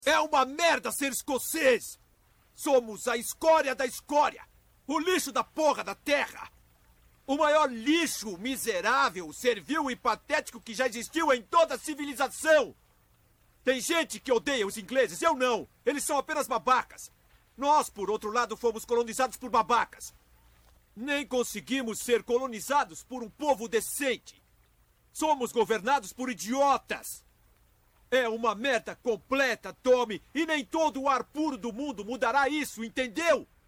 É uma merda ser escocês! Somos a escória da escória! O lixo da porra da terra! O maior lixo miserável, servil e patético que já existiu em toda a civilização! Tem gente que odeia os ingleses, eu não! Eles são apenas babacas! Nós, por outro lado, fomos colonizados por babacas! Nem conseguimos ser colonizados por um povo decente! Somos governados por idiotas! É uma merda completa, Tommy, e nem todo o ar puro do mundo mudará isso, entendeu?